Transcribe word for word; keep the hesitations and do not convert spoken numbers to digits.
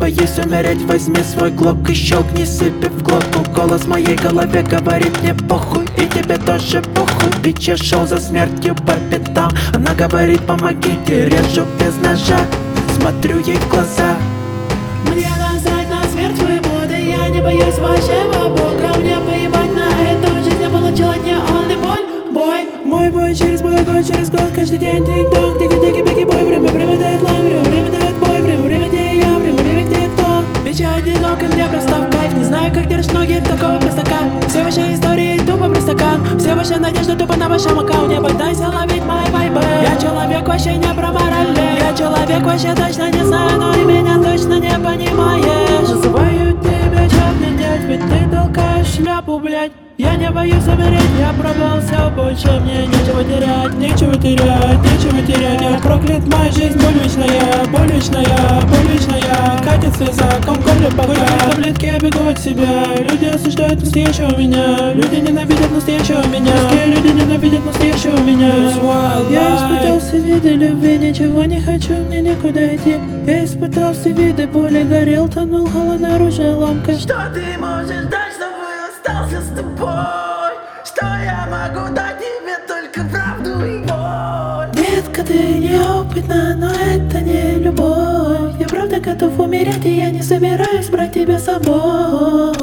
боюсь умереть, возьми свой глок и щелкни себе в глотку. Голос в моей голове говорит мне похуй, и тебе тоже похуй. Бича шел за смертью по пятам, она говорит помогите, режу без ножа. Смотрю ей в глаза. Мне насрать на смерть свободы, я не боюсь вашего бога. Мне поебать на эту жизнь, я получила не он и боль. Бой, мой бой через бой, год через год, каждый день тик-ток, тики-тики, беги-бой. Время, время дает лайм, время, время дает бой. Время, время где я, время, время где кто. Бича одинок, и мне просто в кайф. Не знаю, как держишь ноги такого простака. Все ваши истории тупо простака. Все ваши надежды тупо на вашем аккаунте. Пытайся ловить мои вайбы. Я человек вообще не про морали. Я человек вообще точно не знаю, но и меня точно не понимаешь. Называю тебя, чё мне делать, ведь ты толкаешь шляпу, блять. Я не боюсь умереть, я пробовал все, больше мне нечего терять. Нечего терять, нечего терять. Я проклят, моя жизнь боль вечная, боль вечная, боль вечная. Катит слеза, комком для пока. Таблетки, я бегу от себя. Люди осуждают настоящего меня. Люди ненавидят настоящего меня. Люди ненавидят настоящего меня. Я испытал все виды любви, ничего не хочу, мне некуда идти. Я испытал все виды боли, горел, тонул, холодное оружие, ломка. Что ты можешь дать, чтобы остался с тобой? Что я могу дать тебе, только правду и боль? Детка, ты неопытна, но это не любовь. Я правда готов умереть, и я не собираюсь брать тебя с собой.